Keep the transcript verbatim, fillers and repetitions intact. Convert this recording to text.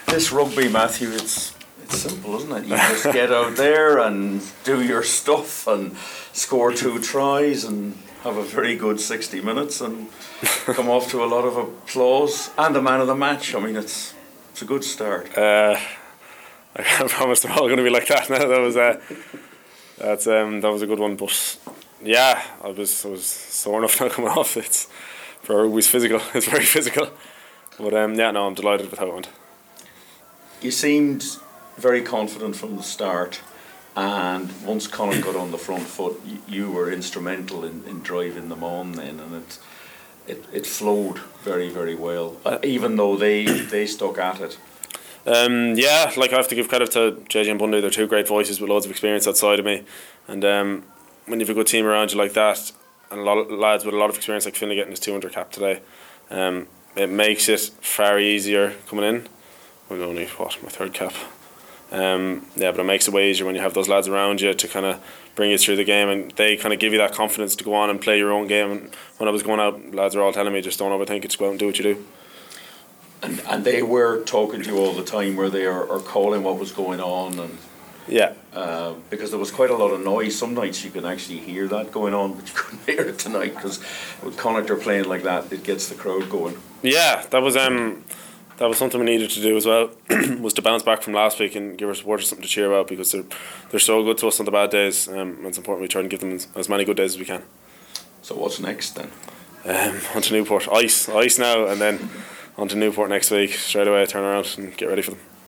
This rugby, Matthew, it's it's simple, isn't it? You just get out there and do your stuff and score two tries and have a very good sixty minutes and come off to a lot of applause and a man of the match. I mean, it's it's a good start. Uh, I can't promise they're all going to be like that now. That was uh, that's um, that was a good one, but yeah, I was I was sore enough now coming off. It's for rugby's physical. It's very physical, but um, yeah, no, I'm delighted with how it went. You seemed very confident from the start, and once Connacht got on the front foot, you, you were instrumental in, in driving them on then, and it it, it flowed very, very well, uh, even though they, they stuck at it. Um, yeah, like I have to give credit to J J and Bundy. They're two great voices with loads of experience outside of me, and um, when you have a good team around you like that, and a lot of lads with a lot of experience like Finlay getting his two hundred cap today, um, it makes it far easier coming in. Well, only what my third cap. Um, yeah, but it makes it way easier when you have those lads around you to kind of bring you through the game, and they kind of give you that confidence to go on and play your own game. And when I was going out, lads are all telling me, just don't overthink it, just go out and do what you do. And and they were talking to you all the time, were they, or, or calling what was going on? And yeah, uh, because there was quite a lot of noise. Some nights you can actually hear that going on, but you couldn't hear it tonight because with Connacht are playing like that, it gets the crowd going. Yeah, that was um. That was something we needed to do as well, was to bounce back from last week and give our supporters something to cheer about, because they're, they're so good to us on the bad days, um, and it's important we try and give them as, as many good days as we can. So what's next then? Um, on to Newport. Ice. Ice now, and then on to Newport next week. Straight away, turn around and get ready for them.